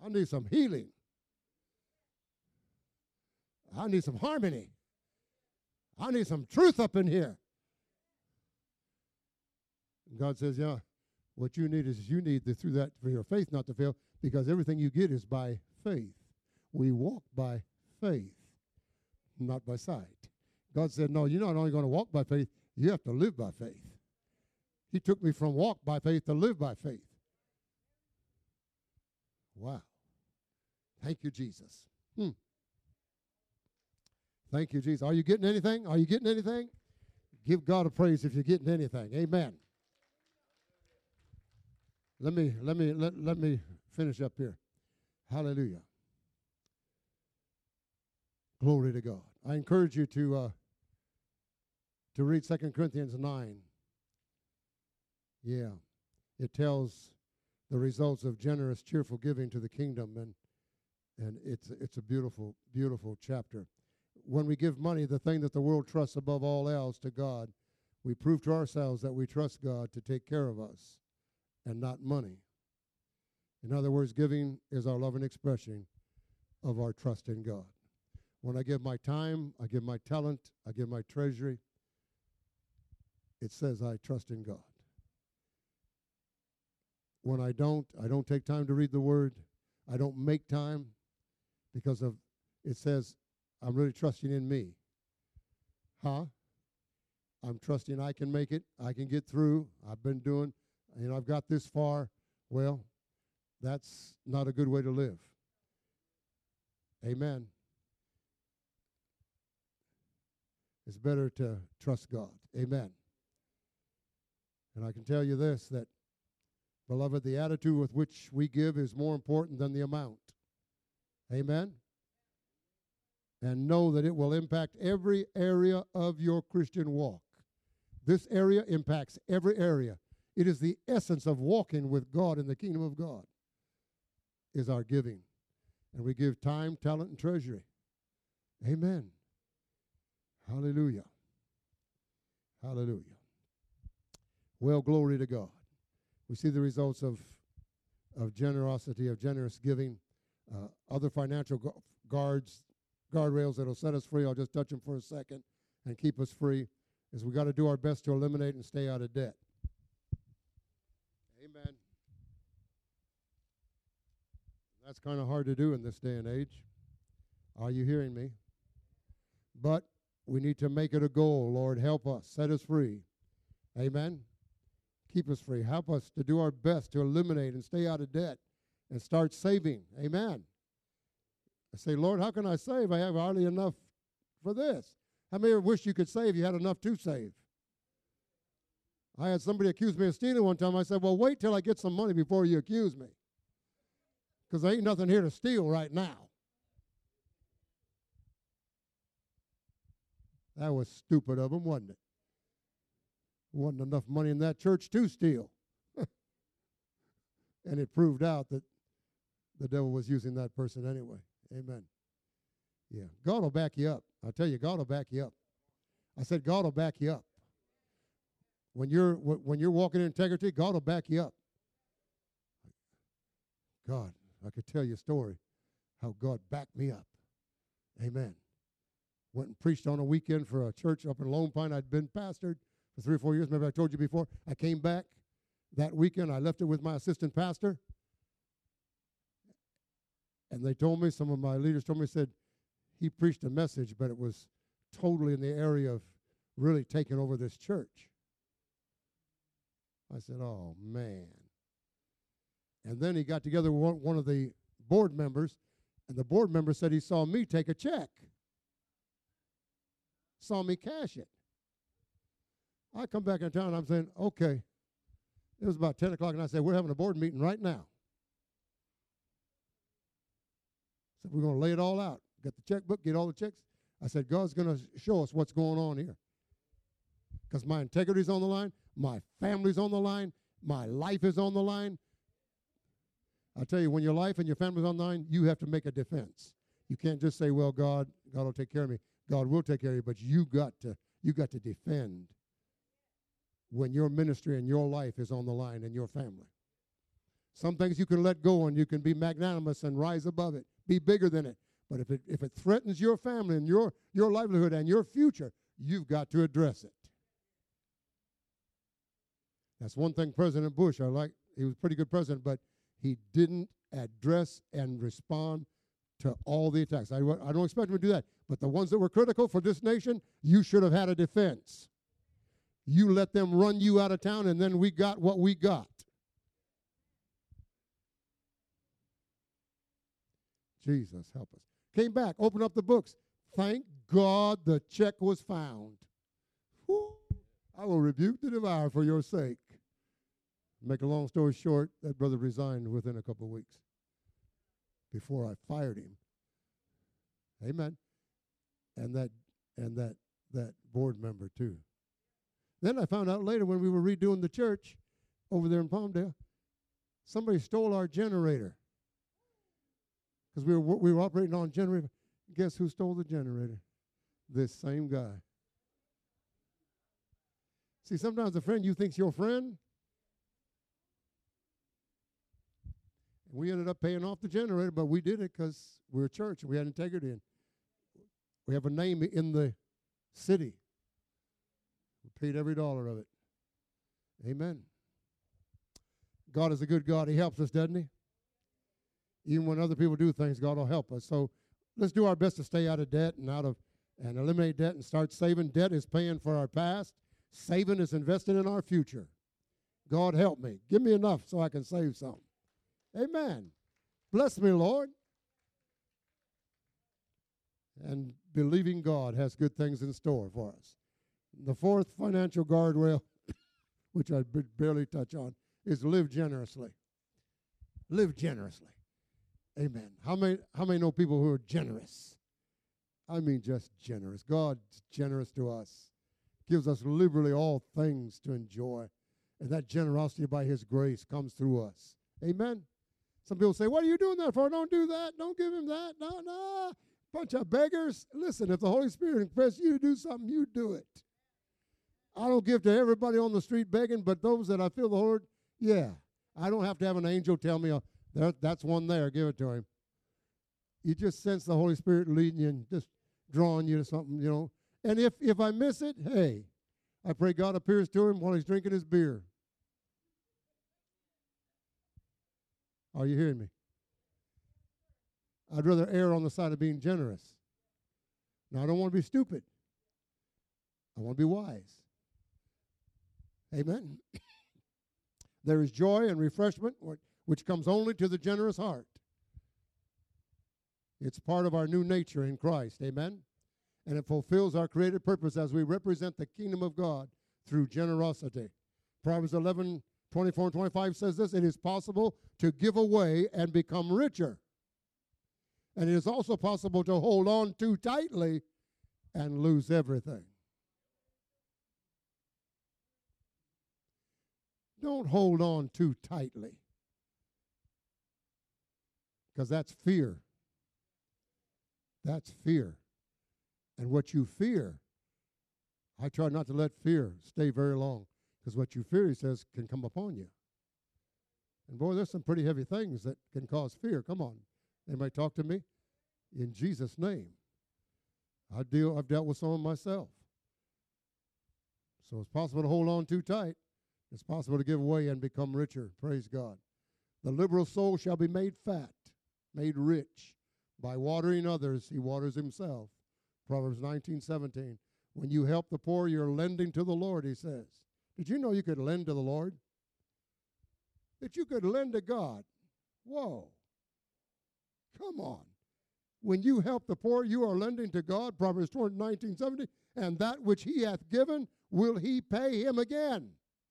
I need some healing. I need some harmony. I need some truth up in here. And God says, yeah, what you need is through that for your faith not to fail, because everything you get is by faith. We walk by faith, not by sight. God said, no, you're not only going to walk by faith, you have to live by faith. He took me from walk by faith to live by faith. Wow. Thank you, Jesus. Thank you, Jesus. Are you getting anything? Are you getting anything? Give God a praise if you're getting anything. Amen. Let me finish up here. Hallelujah. Glory to God. I encourage you to read 2 Corinthians 9. Yeah. It tells the results of generous, cheerful giving to the kingdom, and it's a beautiful, beautiful chapter. When we give money, the thing that the world trusts above all else, to God, we prove to ourselves that we trust God to take care of us and not money. In other words, giving is our love and expression of our trust in God. When I give my time, I give my talent, I give my treasury, it says I trust in God. When I don't take time to read the Word. I don't make time because of, it says, I'm really trusting in me. I'm trusting I can make it. I can get through. I've been doing, I've got this far. Well, that's not a good way to live. Amen. It's better to trust God. Amen. And I can tell you this, that, beloved, the attitude with which we give is more important than the amount. Amen. And know that it will impact every area of your Christian walk. This area impacts every area. It is the essence of walking with God in the kingdom of God, is our giving. And we give time, talent, and treasury. Amen. Hallelujah. Hallelujah. Well, glory to God. We see the results of generosity, of generous giving, other financial guardrails that will set us free. I'll just touch them for a second and keep us free, is we got to do our best to eliminate and stay out of debt. Amen. That's kind of hard to do in this day and age. Are you hearing me? But we need to make it a goal. Lord, help us. Set us free. Amen. Keep us free. Help us to do our best to eliminate and stay out of debt and start saving. Amen. I say, Lord, how can I save? I have hardly enough for this. How many wish you could save? You had enough to save. I had somebody accuse me of stealing one time. I said, well, wait till I get some money before you accuse me, because there ain't nothing here to steal right now. That was stupid of them, wasn't it? Wasn't enough money in that church to steal. And it proved out that the devil was using that person anyway. Amen. Yeah. God will back you up. I tell you, God will back you up. I said, God will back you up. When you're walking in integrity, God will back you up. God, I could tell you a story how God backed me up. Amen. Went and preached on a weekend for a church up in Lone Pine. I'd been pastored for 3 or 4 years. Maybe I told you before. I came back that weekend. I left it with my assistant pastor. And they told me, some of my leaders told me, said, he preached a message, but it was totally in the area of really taking over this church. I said, oh, man. And then he got together with one of the board members, and the board member said he saw me take a check. Saw me cash it. I come back in town, and I'm saying, okay. It was about 10 o'clock, and I said, we're having a board meeting right now. So we're going to lay it all out. Get the checkbook, get all the checks. I said, God's going to show us what's going on here. Because my integrity's on the line. My family's on the line. My life is on the line. I tell you, when your life and your family's on the line, you have to make a defense. You can't just say, well, God will take care of me. God will take care of you, but you got to defend when your ministry and your life is on the line and your family. Some things you can let go and you can be magnanimous and rise above it, be bigger than it. But if it threatens your family and your livelihood and your future, you've got to address it. That's one thing President Bush, I like. He was a pretty good president, but he didn't address and respond to all the attacks. I don't expect him to do that. But the ones that were critical for this nation, you should have had a defense. You let them run you out of town, and then we got what we got. Jesus, help us. Came back, opened up the books. Thank God the check was found. Whew. I will rebuke the devourer for your sake. Make a long story short, that brother resigned within a couple of weeks before I fired him. Amen. And that board member too. Then I found out later when we were redoing the church over there in Palmdale, somebody stole our generator. Because we were operating on a generator. Guess who stole the generator? This same guy. See, sometimes a friend you think's your friend. We ended up paying off the generator, but we did it because we're a church and we had integrity. And we have a name in the city. We paid every dollar of it. Amen. God is a good God. He helps us, doesn't he? Even when other people do things, God will help us. So let's do our best to stay out of debt and eliminate debt and start saving. Debt is paying for our past. Saving is investing in our future. God help me. Give me enough so I can save some. Amen. Bless me, Lord. And believing God has good things in store for us. The fourth financial guardrail, which I barely touch on, is live generously. Live generously. Amen. How many know people who are generous? I mean just generous. God's generous to us. Gives us liberally all things to enjoy. And that generosity by his grace comes through us. Amen. Some people say, what are you doing that for? Don't do that. Don't give him that. No. Bunch of beggars. Listen, if the Holy Spirit impresses you to do something, you do it. I don't give to everybody on the street begging, but those that I feel the Lord, yeah. I don't have to have an angel tell me, that's one there, give it to him. You just sense the Holy Spirit leading you and just drawing you to something, you know. And if I miss it, hey, I pray God appears to him while he's drinking his beer. Are you hearing me? I'd rather err on the side of being generous. Now, I don't want to be stupid. I want to be wise. Amen. There is joy and refreshment which comes only to the generous heart. It's part of our new nature in Christ. Amen. And it fulfills our created purpose as we represent the kingdom of God through generosity. Proverbs 11:24-25 says this, it is possible to give away and become richer. And it is also possible to hold on too tightly and lose everything. Don't hold on too tightly, because that's fear. That's fear. And what you fear, I try not to let fear stay very long, because what you fear, he says, can come upon you. And boy, there's some pretty heavy things that can cause fear. Come on. Anybody talk to me? In Jesus' name. I've dealt with some of myself. So it's possible to hold on too tight. It's possible to give away and become richer. Praise God. The liberal soul shall be made fat, made rich. By watering others, he waters himself. Proverbs 19:17. When you help the poor, you're lending to the Lord, he says. Did you know you could lend to the Lord? That you could lend to God. Whoa. Come on. When you help the poor, you are lending to God, Proverbs 19:70, and that which he hath given will he pay him again.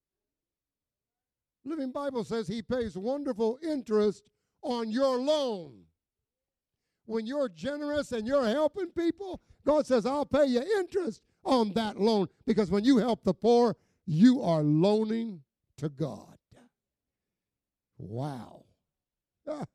Living Bible says he pays wonderful interest on your loan. When you're generous and you're helping people, God says, I'll pay you interest on that loan. Because when you help the poor, you are loaning to God. Wow. Ah.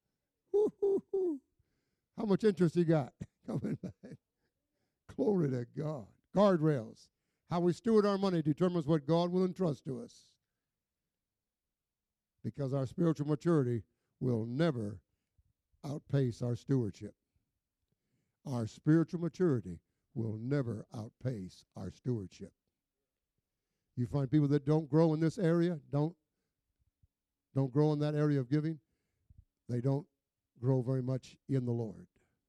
How much interest you got coming back? Glory to God. Guardrails. How we steward our money determines what God will entrust to us. because our spiritual maturity will never outpace our stewardship. Our spiritual maturity will never outpace our stewardship. You find people that don't grow in this area, don't grow in that area of giving, they don't grow very much in the Lord.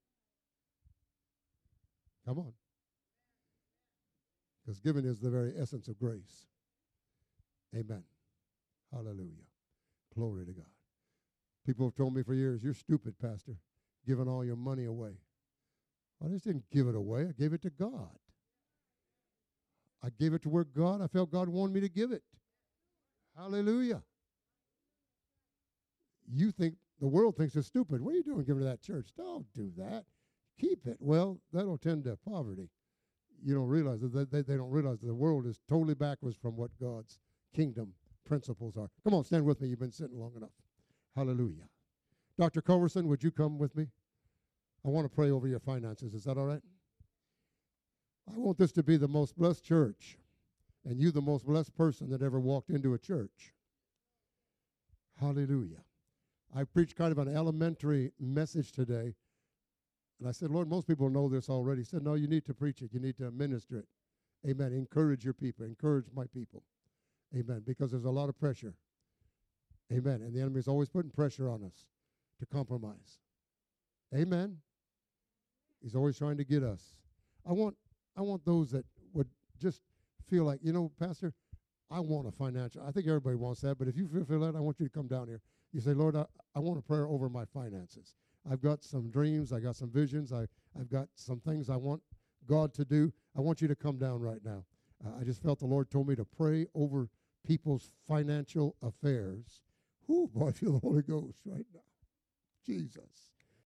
Come on. Because giving is the very essence of grace. Amen. Hallelujah. Glory to God. People have told me for years, you're stupid, Pastor, giving all your money away. I just didn't give it away. I gave it to God. I gave it to where I felt God wanted me to give it. Hallelujah. You think, the world thinks it's stupid. What are you doing giving to that church? Don't do that. Keep it. Well, that'll tend to poverty. You don't realize that they don't realize that the world is totally backwards from what God's kingdom principles are. Come on, stand with me. You've been sitting long enough. Hallelujah. Dr. Culverson, would you come with me? I want to pray over your finances. Is that all right? I want this to be the most blessed church, and you the most blessed person that ever walked into a church. Hallelujah. I preached kind of an elementary message today, and I said, Lord, most people know this already. He said, no, you need to preach it. You need to minister it. Amen. Encourage your people. Encourage my people. Amen. Because there's a lot of pressure. Amen. And the enemy is always putting pressure on us to compromise. Amen. He's always trying to get us. I want those that would just feel like, you know, Pastor, I want a financial. I think everybody wants that, but if you feel that, I want you to come down here. You say, Lord, I want a prayer over my finances. I've got some dreams. I got some visions. I've got some things I want God to do. I want you to come down right now. I just felt the Lord told me to pray over people's financial affairs. Whoo, boy, I feel the Holy Ghost right now. Jesus.